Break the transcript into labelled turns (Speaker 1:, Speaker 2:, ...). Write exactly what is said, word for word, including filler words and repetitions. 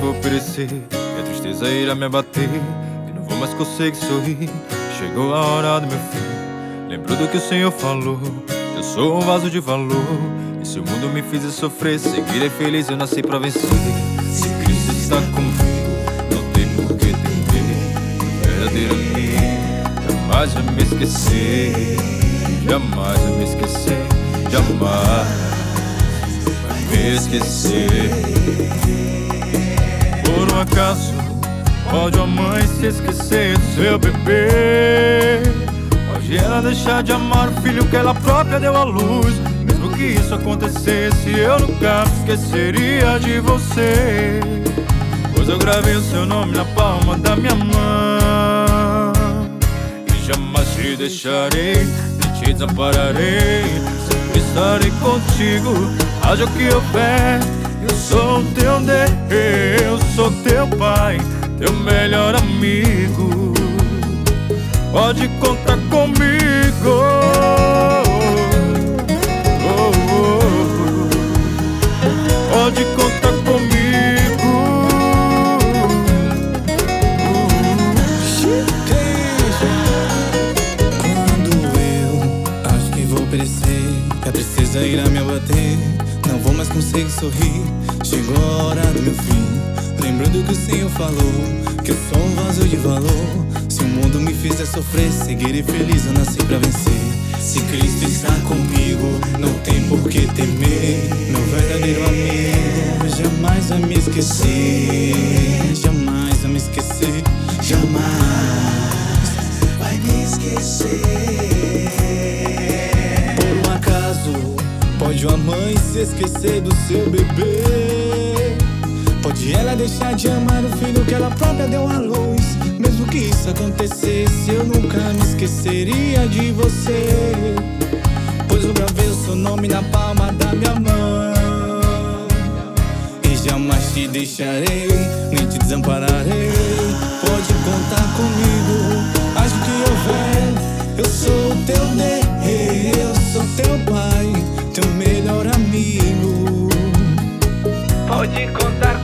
Speaker 1: vou perecer, e a tristeza irá me abater, e não vou mais conseguir sorrir. Chegou a hora do meu fim. Lembrou do que o Senhor falou: eu sou um vaso de valor, e se o mundo me fizer sofrer, seguirei feliz, eu nasci pra vencer. Se Cristo está comigo, não tem por que temer. O verdadeiro amigo jamais vai me esquecer, jamais vai me esquecer, jamais vai me esquecer. Por um acaso pode a mãe se esquecer do seu bebê? Pode ela deixar de amar o filho que ela própria deu à luz? Mesmo que isso acontecesse, eu nunca me esqueceria de você, pois eu gravei o seu nome na palma da minha mão. E jamais te deixarei, nem te desampararei. Sempre estarei contigo, haja o que houver. Eu sou o teu Deus, eu sou teu pai, teu melhor amigo. Pode contar comigo. Oh, oh, oh. Pode contar comigo.
Speaker 2: Quando eu acho que vou perecer, a tristeza irá me abater, não vou mais conseguir sorrir. Chegou a hora do meu fim. Lembrando que o Senhor falou que eu sou um vaso de valor. Se o mundo me fizer sofrer, seguirei feliz, eu nasci pra vencer. Se Cristo está comigo, não tem por que temer. Meu verdadeiro amigo jamais vai me esquecer, jamais vai me esquecer, jamais vai me esquecer. Por um acaso pode uma mãe se esquecer do seu bebê? Pode ela deixar de amar o filho que ela própria deu à luz? Mesmo que isso acontecesse, eu nunca me esqueceria de você, pois eu gravei o seu nome na palma da minha mão. E jamais te deixarei, nem te desampararei. Pode contar comigo, acho que houver. Eu sou o teu Deus, eu sou teu pai, teu melhor amigo. Pode contar